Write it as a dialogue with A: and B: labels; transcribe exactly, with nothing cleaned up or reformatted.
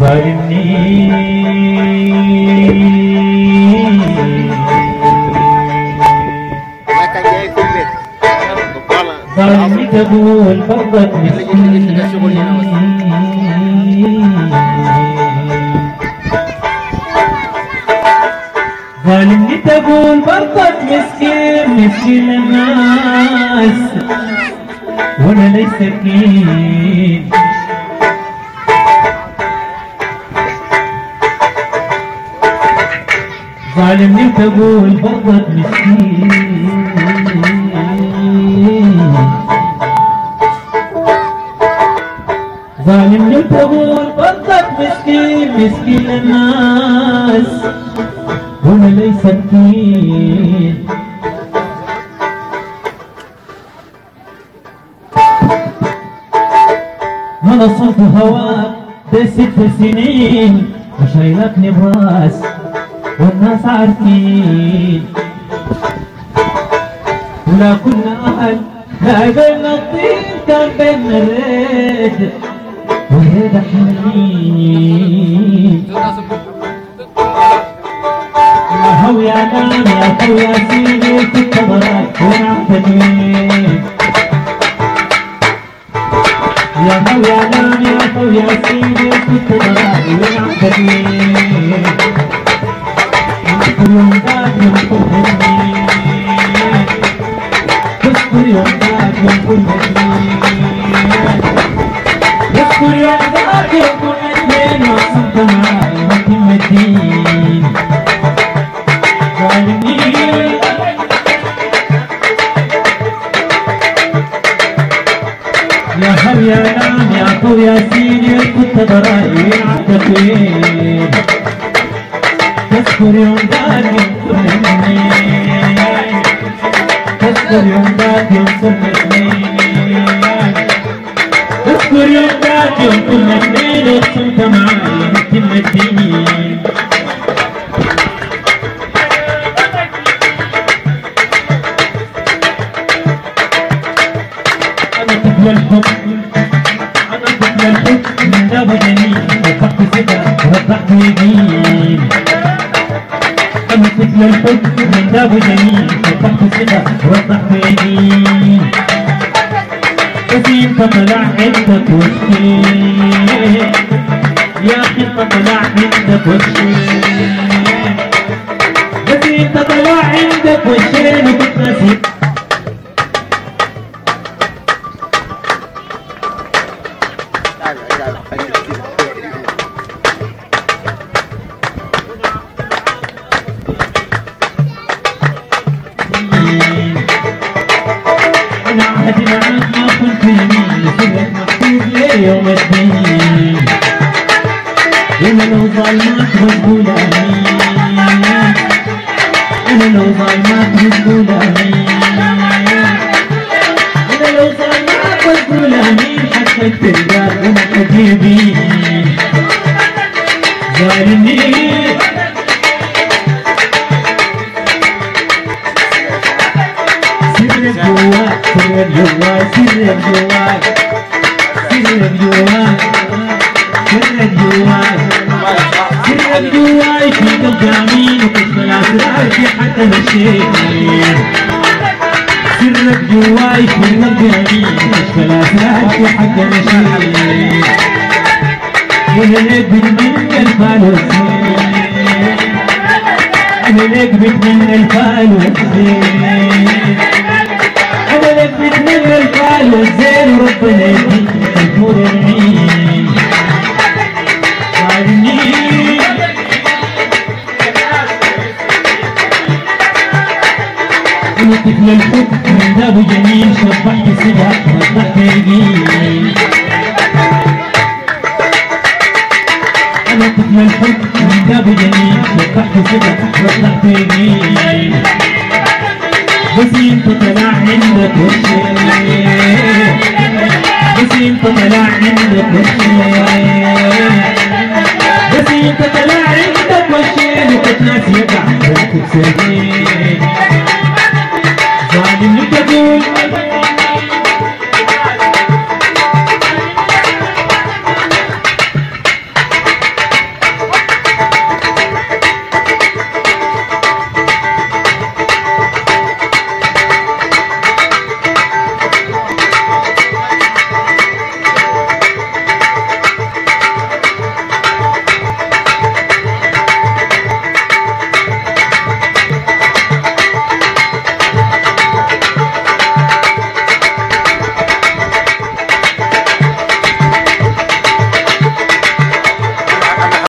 A: ظالمني ظالمني تقول برضك مسكين ظالمني تقول برضك مسكين مسكين الناس وانا ليس سكين ظالمني تقول برضك مسكين ظالمني تقول برضك مسكين مسكين الناس وانا ليس سكين ما نصرت هواك ده ست سنين وشايلكني براس والناس عارفين ولا كنا أهل لا بينا الطين كان بينا الريد والريد حنين يا هو يا نام يا هو يا سيدي كنت براك ونعتدين يا هو يا نام يا هو يا سيدي كنت براك ونعتدين يوم ذاك يوم كل هالدين اذكر يوم ذاك يوم كل هالدين اذكر يوم ذاك يوم كل هالدين وصلت معاي وانتم الدين ظالمني يا هو يا نام يا هو يا سيدي كنت براي عالتكوين تذكر يوم ذاك يوم كنا اثنين تذكر يوم ذاك يوم كنا اثنين تذكر يوم ذاك يوم كنا اثنين وصلت معاي انتم الدين انا طفل الحب انا طفل الحب من باب جميل وفقت ثقة ووضحت يمين أنا طفل الحب من باب جميل وضحت ثقة ووضحت يمين بس انت طلع عندك وشين يا أخي انت طلع عندك وشين بس انت طلع عندك وشين وبتنسي أنا عهدي معاك ما كنت يمين سرك مكتوب لي يوم الدين أنا لو ظلمك بقول آمين أنا لو ظلمك بقول آمين أنا لو ظلمك بقول آمين حتى ترجع وما تجيبين ظالمني سرك جواك سرك جواك سرك جواك سرك جواك سرك جواك سرك جواك في قلب امين وكشف الاسرار في حتى مشيت سرك جواك في قلب امين وكشف الاسرار في حتى مشيت وانا نقبل من الفال والزين انا نقبل من الفال والزين أنا لبيت من الفال والزين وربنا يديك النور العين ظالمني أنا طفل الحب من باب جميل شبحت سبع وضحت يمين أنا طفل الحب من باب جميل شبحت سبع وضحت يمين بس انت طلع عندك وشين بس انت طلع عندك وشين بس انت طلع عندك وشين وكنت ناس يقع وكنت سنين